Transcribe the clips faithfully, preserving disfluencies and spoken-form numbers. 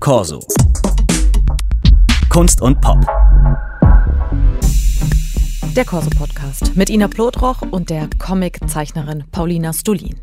Corso. Kunst und Pop. Der Corso-Podcast mit Ina Plotroch und der Comiczeichnerin Paulina Stulin.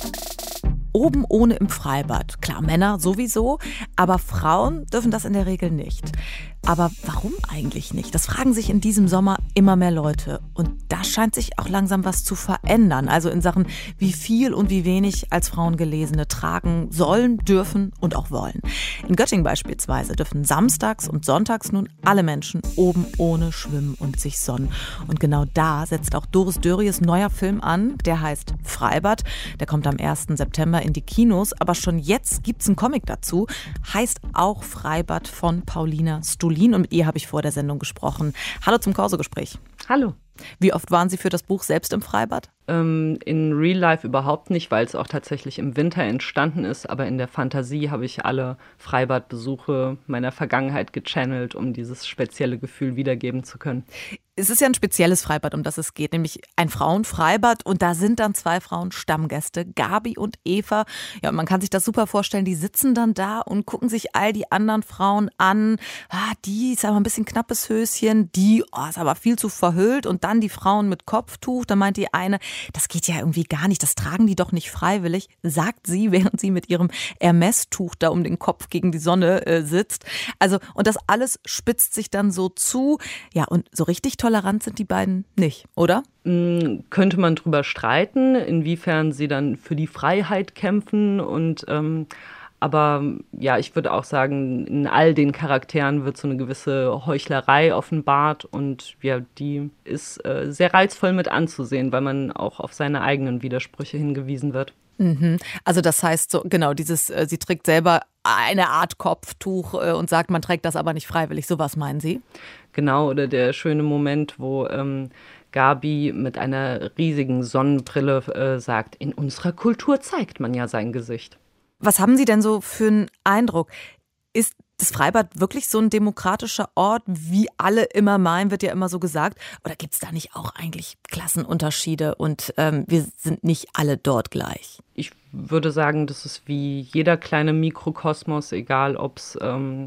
Oben ohne im Freibad. Klar, Männer sowieso, aber Frauen dürfen das in der Regel nicht. Aber warum eigentlich nicht? Das fragen sich in diesem Sommer immer mehr Leute. Und da scheint sich auch langsam was zu verändern. Also in Sachen, wie viel und wie wenig als Frauen Gelesene tragen sollen, dürfen und auch wollen. In Göttingen beispielsweise dürfen samstags und sonntags nun alle Menschen oben ohne schwimmen und sich sonnen. Und genau da setzt auch Doris Dörries neuer Film an. Der heißt Freibad. Der kommt am ersten September in die Kinos. Aber schon jetzt gibt's einen Comic dazu. Heißt auch Freibad von Paulina Stulin. Und mit ihr habe ich vor der Sendung gesprochen. Hallo zum Corso-Gespräch. Hallo. Wie oft waren Sie für das Buch selbst im Freibad? Ähm, in Real Life überhaupt nicht, weil es auch tatsächlich im Winter entstanden ist. Aber in der Fantasie habe ich alle Freibadbesuche meiner Vergangenheit gechannelt, um dieses spezielle Gefühl wiedergeben zu können. Es ist ja ein spezielles Freibad, um das es geht, nämlich ein Frauenfreibad. Und da sind dann zwei Frauen Stammgäste, Gabi und Eva. Ja, und man kann sich das super vorstellen, die sitzen dann da und gucken sich all die anderen Frauen an. Ah, die ist aber ein bisschen knappes Höschen, die oh, ist aber viel zu verhüllt. Und dann die Frauen mit Kopftuch. Da meint die eine, das geht ja irgendwie gar nicht, das tragen die doch nicht freiwillig, sagt sie, während sie mit ihrem Hermes-Tuch da um den Kopf gegen die Sonne äh, sitzt. Also, und das alles spitzt sich dann so zu. Ja, und so richtig tolerant sind die beiden nicht, oder? Mhm, könnte man drüber streiten, inwiefern sie dann für die Freiheit kämpfen. Und ähm, aber ja, ich würde auch sagen, in all den Charakteren wird so eine gewisse Heuchlerei offenbart. Und ja, die ist äh, sehr reizvoll mit anzusehen, weil man auch auf seine eigenen Widersprüche hingewiesen wird. Mhm. Also das heißt so, genau, dieses, äh, sie trägt selber eine Art Kopftuch äh, und sagt, man trägt das aber nicht freiwillig. Sowas meinen Sie? Genau, oder der schöne Moment, wo ähm, Gabi mit einer riesigen Sonnenbrille äh, sagt, in unserer Kultur zeigt man ja sein Gesicht. Was haben Sie denn so für einen Eindruck? Ist das Freibad wirklich so ein demokratischer Ort, wie alle immer meinen, wird ja immer so gesagt? Oder gibt es da nicht auch eigentlich Klassenunterschiede und ähm, wir sind nicht alle dort gleich? Ich würde sagen, das ist wie jeder kleine Mikrokosmos, egal ob es ähm,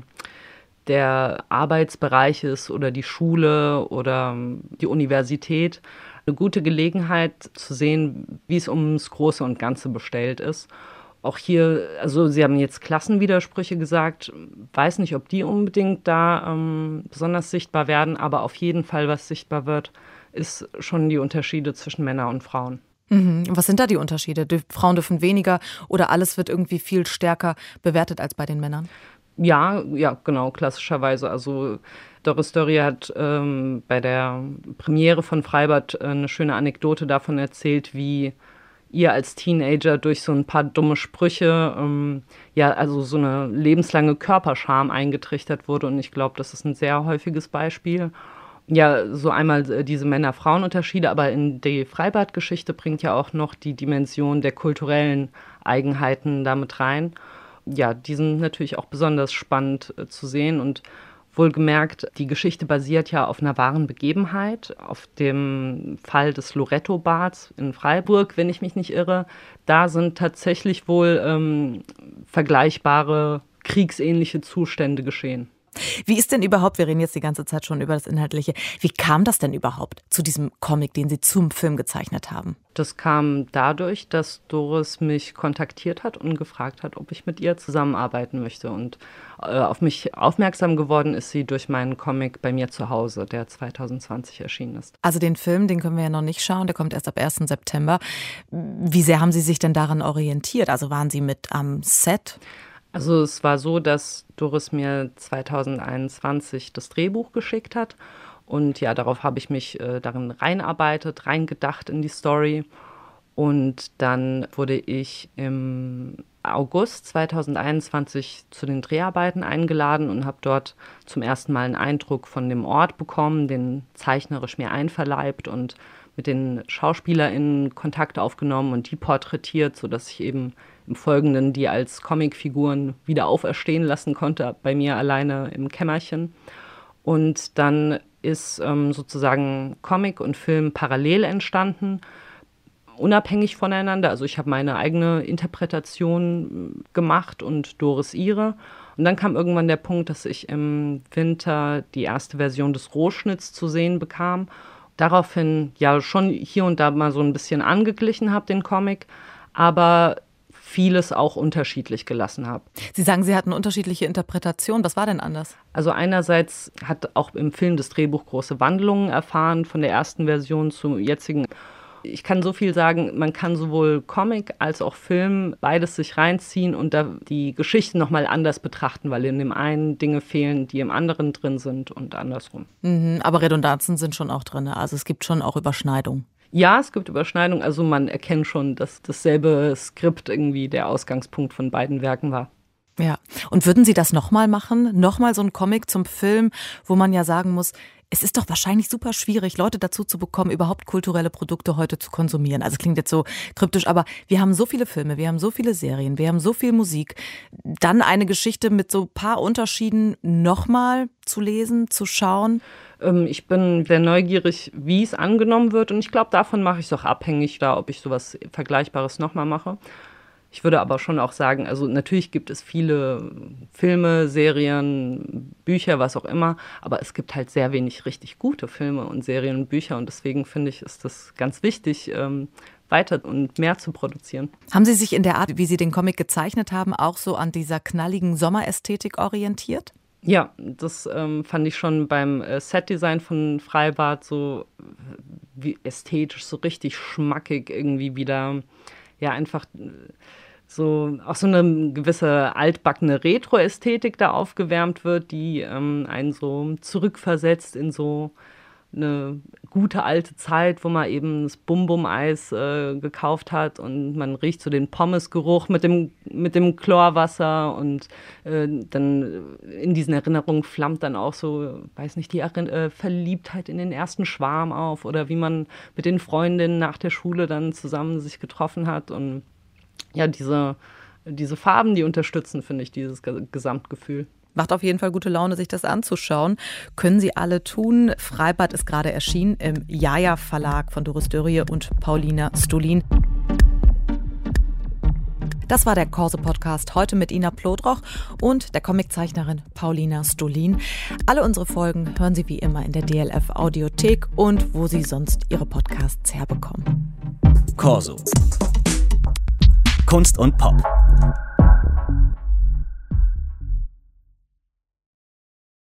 der Arbeitsbereich ist oder die Schule oder ähm, die Universität. Eine gute Gelegenheit zu sehen, wie es ums Große und Ganze bestellt ist. Auch hier, also Sie haben jetzt Klassenwidersprüche gesagt, weiß nicht, ob die unbedingt da ähm, besonders sichtbar werden, aber auf jeden Fall, was sichtbar wird, ist schon die Unterschiede zwischen Männern und Frauen. Mhm. Was sind da die Unterschiede? Die Frauen dürfen weniger oder alles wird irgendwie viel stärker bewertet als bei den Männern? Ja, ja, genau, klassischerweise. Also Doris Dörrie hat ähm, bei der Premiere von Freibad äh, eine schöne Anekdote davon erzählt, wie ihr als Teenager durch so ein paar dumme Sprüche, ähm, ja, also so eine lebenslange Körperscham eingetrichtert wurde. Und ich glaube, das ist ein sehr häufiges Beispiel. Ja, so einmal äh, diese Männer-Frauen-Unterschiede, aber in die Freibad-Geschichte bringt ja auch noch die Dimension der kulturellen Eigenheiten damit rein. Ja, die sind natürlich auch besonders spannend äh, zu sehen und wohlgemerkt, die Geschichte basiert ja auf einer wahren Begebenheit, auf dem Fall des Loretto-Bads in Freiburg, wenn ich mich nicht irre. Da sind tatsächlich wohl ähm, vergleichbare kriegsähnliche Zustände geschehen. Wie ist denn überhaupt, wir reden jetzt die ganze Zeit schon über das Inhaltliche, wie kam das denn überhaupt zu diesem Comic, den Sie zum Film gezeichnet haben? Das kam dadurch, dass Doris mich kontaktiert hat und gefragt hat, ob ich mit ihr zusammenarbeiten möchte. Und äh, auf mich aufmerksam geworden ist sie durch meinen Comic bei mir zu Hause, der zwanzig zwanzig erschienen ist. Also den Film, den können wir ja noch nicht schauen, der kommt erst ab ersten September. Wie sehr haben Sie sich denn daran orientiert? Also waren Sie mit am Set? Also es war so, dass Doris mir zwanzig einundzwanzig das Drehbuch geschickt hat und ja, darauf habe ich mich äh, darin reinarbeitet, reingedacht in die Story und dann wurde ich im August zwanzig einundzwanzig zu den Dreharbeiten eingeladen und habe dort zum ersten Mal einen Eindruck von dem Ort bekommen, den zeichnerisch mir einverleibt und mit den SchauspielerInnen Kontakt aufgenommen und die porträtiert, sodass ich eben im Folgenden die als Comicfiguren wieder auferstehen lassen konnte, bei mir alleine im Kämmerchen. Und dann ist ähm, sozusagen Comic und Film parallel entstanden. unabhängig voneinander. Also ich habe meine eigene Interpretation gemacht und Doris ihre. Und dann kam irgendwann der Punkt, dass ich im Winter die erste Version des Rohschnitts zu sehen bekam. Daraufhin ja schon hier und da mal so ein bisschen angeglichen habe, den Comic, aber vieles auch unterschiedlich gelassen habe. Sie sagen, Sie hatten unterschiedliche Interpretationen. Was war denn anders? Also einerseits hat auch im Film das Drehbuch große Wandlungen erfahren, von der ersten Version zum jetzigen. Ich kann so viel sagen, man kann sowohl Comic als auch Film beides sich reinziehen und da die Geschichte nochmal anders betrachten, weil in dem einen Dinge fehlen, die im anderen drin sind und andersrum. Mhm, aber Redundanzen sind schon auch drin, also es gibt schon auch Überschneidungen. Ja, es gibt Überschneidungen, also man erkennt schon, dass dasselbe Skript irgendwie der Ausgangspunkt von beiden Werken war. Ja, und würden Sie das nochmal machen? Nochmal so ein Comic zum Film, wo man ja sagen muss, es ist doch wahrscheinlich super schwierig, Leute dazu zu bekommen, überhaupt kulturelle Produkte heute zu konsumieren. Also klingt jetzt so kryptisch, aber wir haben so viele Filme, wir haben so viele Serien, wir haben so viel Musik. Dann eine Geschichte mit so ein paar Unterschieden nochmal zu lesen, zu schauen. Ähm, ich bin sehr neugierig, wie es angenommen wird und ich glaube, davon mache ich es auch abhängig, da, ob ich sowas Vergleichbares nochmal mache. Ich würde aber schon auch sagen, also natürlich gibt es viele Filme, Serien, Bücher, was auch immer, aber es gibt halt sehr wenig richtig gute Filme und Serien und Bücher und deswegen finde ich, ist das ganz wichtig, ähm, weiter und mehr zu produzieren. Haben Sie sich in der Art, wie Sie den Comic gezeichnet haben, auch so an dieser knalligen Sommerästhetik orientiert? Ja, das ähm, fand ich schon beim äh, Setdesign von Freibad so wie ästhetisch, so richtig schmackig irgendwie wieder, ja einfach so auch so eine gewisse altbackene Retro-Ästhetik da aufgewärmt wird, die ähm, einen so zurückversetzt in so eine gute alte Zeit, wo man eben das Bum-Bum-Eis äh, gekauft hat und man riecht so den Pommesgeruch mit dem, mit dem Chlorwasser und äh, dann in diesen Erinnerungen flammt dann auch so, weiß nicht, die Erinner- äh, Verliebtheit in den ersten Schwarm auf oder wie man mit den Freundinnen nach der Schule dann zusammen sich getroffen hat und ja, diese, diese Farben, die unterstützen, finde ich, dieses Gesamtgefühl. Macht auf jeden Fall gute Laune, sich das anzuschauen. Können Sie alle tun. Freibad ist gerade erschienen im Jaja Verlag von Doris Dörrie und Paulina Stulin. Das war der Corso-Podcast heute mit Ina Plodroch und der Comiczeichnerin Paulina Stulin. Alle unsere Folgen hören Sie wie immer in der D L F Audiothek und wo Sie sonst Ihre Podcasts herbekommen. Corso. Kunst und Pop.